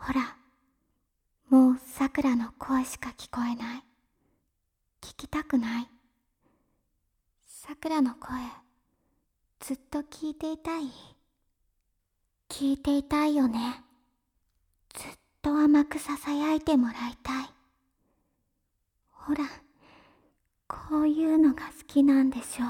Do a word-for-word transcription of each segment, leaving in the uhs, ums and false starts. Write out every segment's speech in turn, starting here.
ほら、もうさくらの声しか聞こえない。聞きたくない。さくらの声、ずっと聞いていたい。聞いていたいよね。ずっと甘くささやいてもらいたい。ほら、こういうのが好きなんでしょ。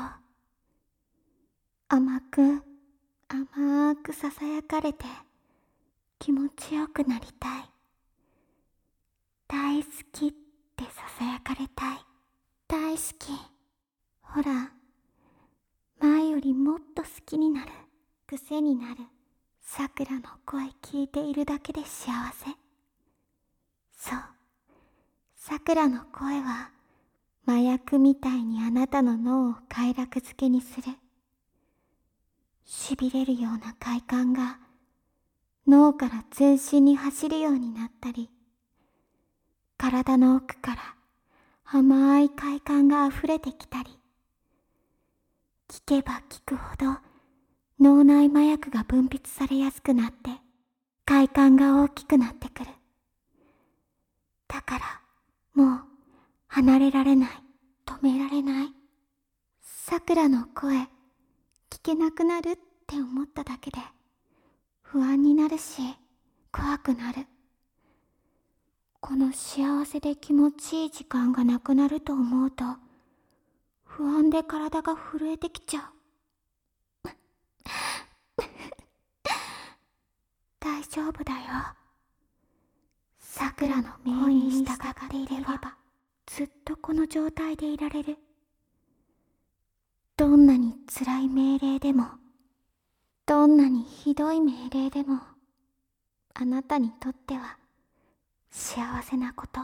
甘く、甘くささやかれて気持ちよくなりたい。大好きってささやかれたい。大好き。ほら、前よりもっと好きになる。癖になる。さくらの声聞いているだけで幸せ。そう。さくらの声は麻薬みたいにあなたの脳を快楽づけにする。しびれるような快感が脳から全身に走るようになったり、体の奥から甘い快感があふれてきたり、聞けば聞くほど脳内麻薬が分泌されやすくなって快感が大きくなってくる。だからもう離れられない、止められない。さくらの声聞けなくなるって思っただけで不安になるし怖くなる。この幸せで気持ちいい時間がなくなると思うと不安で体が震えてきちゃう。大丈夫だよ。さくらの声に従っていればずっとこの状態でいられる。どんなに辛い命令でも、どんなにひどい命令でも、あなたにとっては幸せなこと。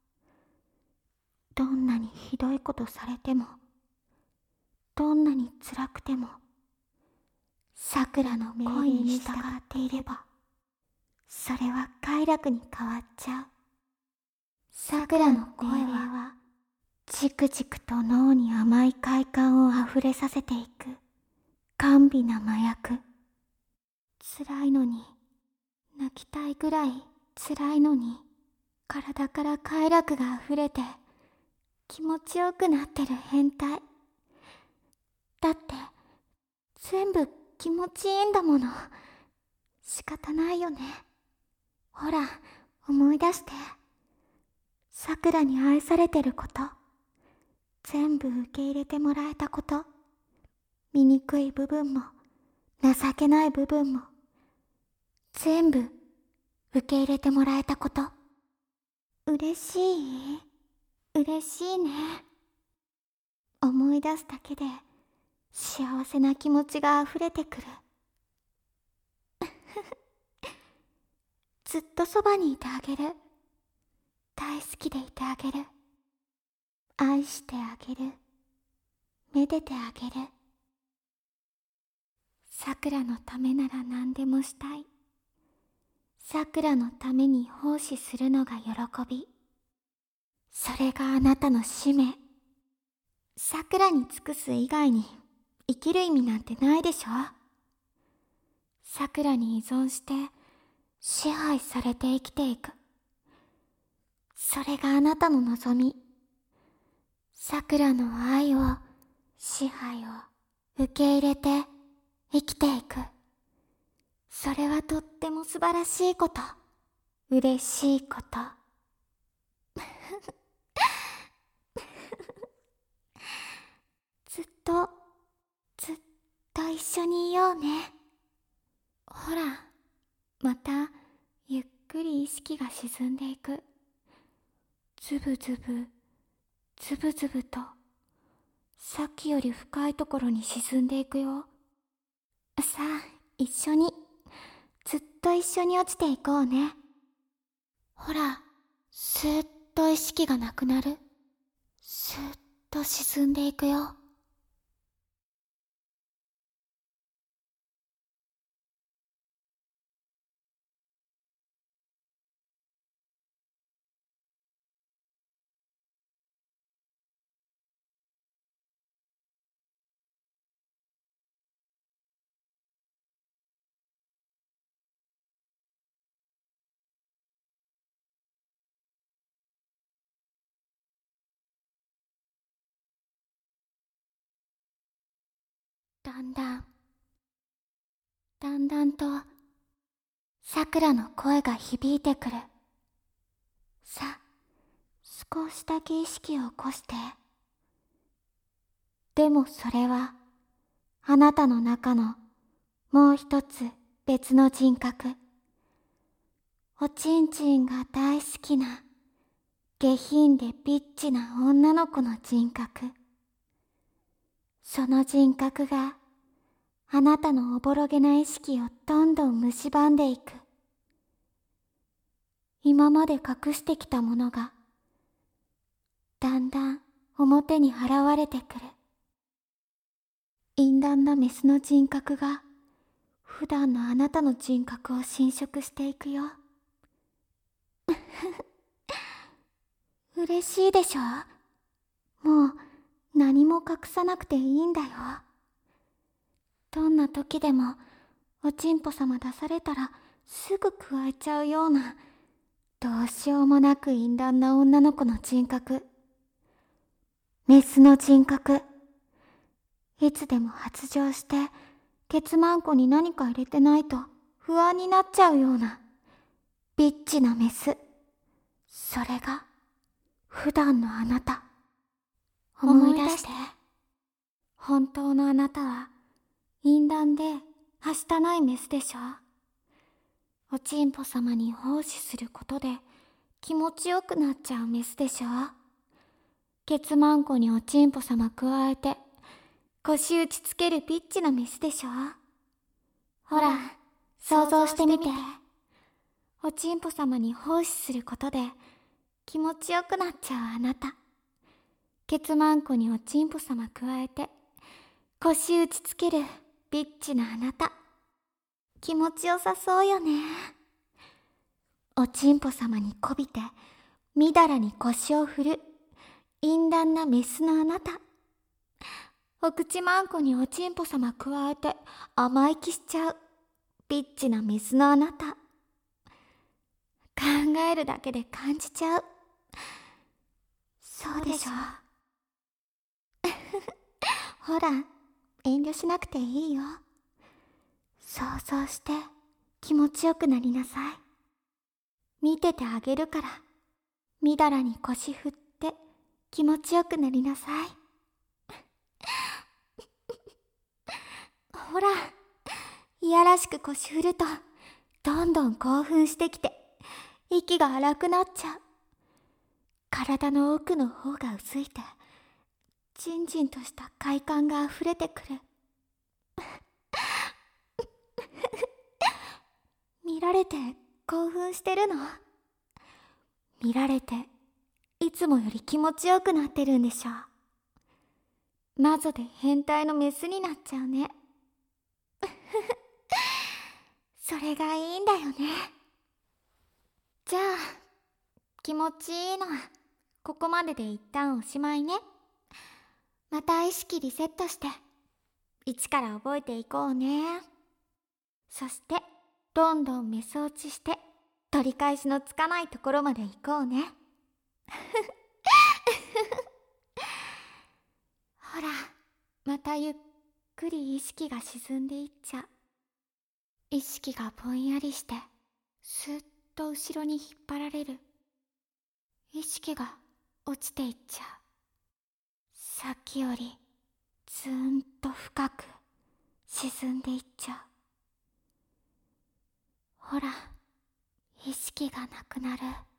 どんなにひどいことされても、どんなに辛くても、さくらの声に従っていれば、それは快楽に変わっちゃう。さくらの声は、じくじくと脳に甘い快感をあふれさせていく、甘美な麻薬。辛いのに、泣きたいぐらい辛いのに、体から快楽があふれて、気持ちよくなってる変態。だって、全部気持ちいいんだもの。仕方ないよね。ほら、思い出して。さくらに愛されてること。全部受け入れてもらえたこと。醜い部分も、情けない部分も、全部受け入れてもらえたこと。嬉しい？嬉しいね。思い出すだけで幸せな気持ちが溢れてくる。ずっとそばにいてあげる。大好きでいてあげる。愛してあげる。めでてあげる。さくらのためなら何でもしたい。さくらのために奉仕するのが喜び。それがあなたの使命。さくらに尽くす以外に生きる意味なんてないでしょ。さくらに依存して支配されて生きていく。それがあなたの望み。さくらの愛を、支配を受け入れて生きていく。それはとっても素晴らしいこと。嬉しいこと。ずっと、ずっと一緒にいようね。ほら、またゆっくり意識が沈んでいく。ズブズブ、ズブズブと、さっきより深いところに沈んでいくよ。さあ、一緒に、ずっと一緒に落ちていこうね。ほら、スーッと意識がなくなる。スーッと沈んでいくよ。 だんだん、だんだんと、さくらの声が響いてくる。さ、少しだけ意識を起こして。でもそれは、あなたの中のもう一つ別の人格。おちんちんが大好きな、下品でビッチな女の子の人格。その人格が、あなたのおぼろげな意識をどんどん蝕んでいく。今まで隠してきたものが、だんだん表に現れてくる。淫乱なメスの人格が、普段のあなたの人格を侵食していくよ。嬉しいでしょ？もう何も隠さなくていいんだよ。どんな時でもおちんぽ様出されたらすぐ加えちゃうような、どうしようもなく淫乱な女の子の人格。メスの人格。いつでも発情してケツマンコに何か入れてないと不安になっちゃうようなビッチなメス。それが普段のあなた。思い出して。本当のあなたは淫乱ではしたないメスでしょ。おちんぽ様に奉仕することで気持ちよくなっちゃうメスでしょ。ケツマンコにおちんぽ様加えて腰打ちつけるピッチなメスでしょ。ほら、想像してみて。おちんぽ様に奉仕することで気持ちよくなっちゃうあなた。ケツマンコにおちんぽ様加えて腰打ちつけるビッチなあなた。気持ちよさそうよね。おちんぽ様にこびてみだらに腰を振る淫乱なメスのあなた。お口まんこにおちんぽ様加えて甘い気しちゃうビッチなメスのあなた。考えるだけで感じちゃう。そうでしょ。ほら、遠慮しなくていいよ。想像して気持ちよくなりなさい。見ててあげるから、みだらに腰振って気持ちよくなりなさい。ほら、いやらしく腰振るとどんどん興奮してきて息が荒くなっちゃう。体の奥の方が薄いてじんじんとした快感があふれてくる。見られて興奮してるの？見られていつもより気持ちよくなってるんでしょう。マゾで変態のメスになっちゃうね。それがいいんだよね。じゃあ気持ちいいのはここまでで一旦おしまいね。また意識リセットして一から覚えていこうね。そしてどんどんメス落ちして取り返しのつかないところまで行こうね。ほら、またゆっくり意識が沈んでいっちゃう。意識がぼんやりしてすっと後ろに引っ張られる。意識が落ちていっちゃう。さっきよりずーんと深く沈んでいっちゃう。ほら、意識がなくなる。